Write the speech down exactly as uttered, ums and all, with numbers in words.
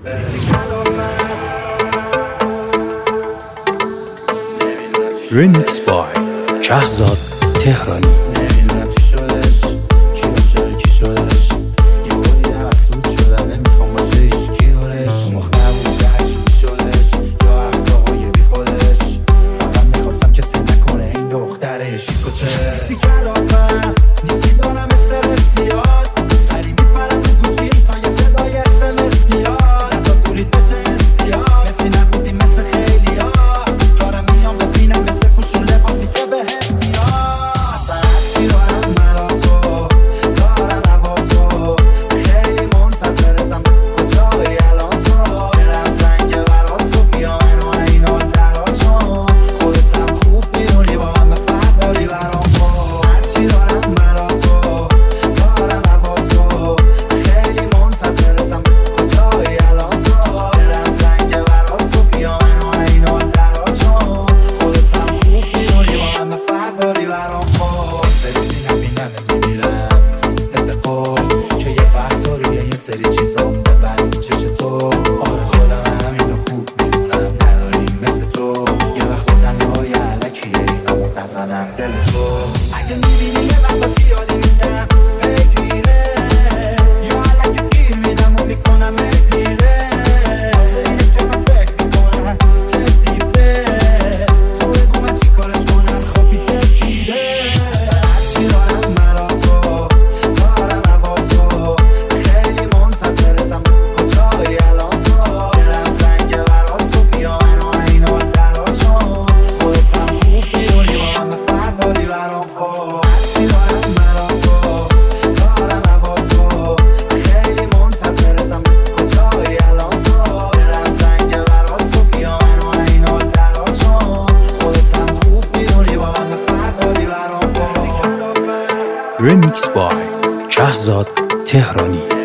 Remix by شهزاد تهرانی. نمیدونم چی شدش، کی باشه کی شدش، یه دیدم افسود شدم نمیخوام باشه هیچ کی دارش. تو مخ نبوده هرچی می شدش یا اخلاقای بی خودش، فقط میخواستم کسی نکنه این دخترش کچه. نیستی کلافم نیستی دارم سر زیاد، سری میپرم تو گوشیم تا یه صدای اس ام اس بیاد. ازا دورید بشه استیاد، کسی نبودی مثل خیلی ها، دارم میام ببینم بپوشون لباسی که بهت میاد. اصلا هرچی دارم مرا تو دارم هوا تو، خیلی منتظرتم کجایی الان تو، دلم تنگه برا تو بیا منو این حال درا، چون خودتم خوب میدونی با همه فرق داری برام. هرچی دارم مرا تو دارم هوا تو، خیلی منتظرتم کجایی الان تو، دلم تنگه برا تو بیا منو این حال درا، چون خودتم خوب میدونی با همه فرق داری برام. ببینی نبینم میمیرم اتقال که یه وقتا روی یه سری چیزا ببرم چش تو. آره خودم همینو خوب میدونم نداریم مثل تو، یه وقت تنهای علکیه اما نزنم دل تو. اگه میبینی یه وقتا زیادی میشم بگیرت، یا علکی گیر میدم و میکنم بگیره، واسه اینه که من فکر میکنم جدی بس تو بگو من چی کارش کنم خوابی دلگیره. هرچی دارم مرا تو دارم هوا تو، خیلی منتظرتم کجایی الان تو، دلم تنگه برا تو بیا منو این حال درا، چون خودتم خوب میدونی با همه فرق داری برام. هرچی دارم مرا تو دارم هوا تو، خیلی منتظرتم کجایی الان تو، دلم تنگه برا تو بیا منو این حال درا، چون خودتم خوب میدونی با همه فرق داری برام. Remix by شهزاد تهرانی.